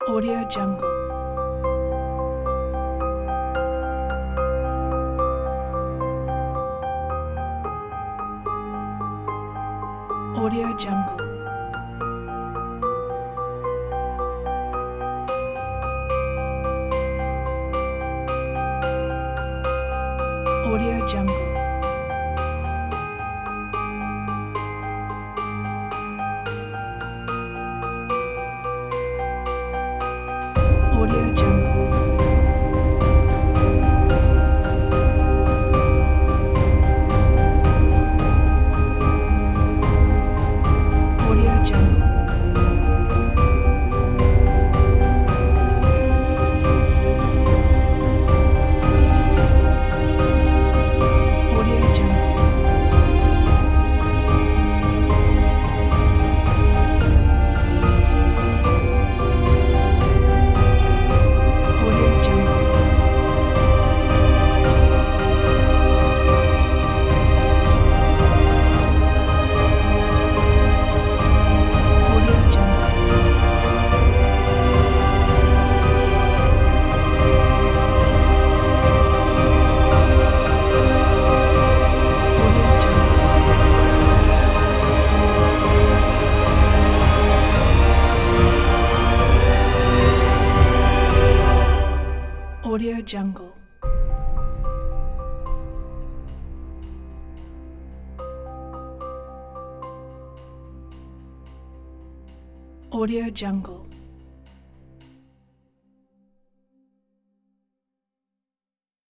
Audio Jungle. Audio Jungle. Audio Jungle. Audio Jungle. Audio Jungle. Audio Jungle. Audio Jungle. Audio Jungle. Audio Jungle. Audio Jungle. Audio Jungle.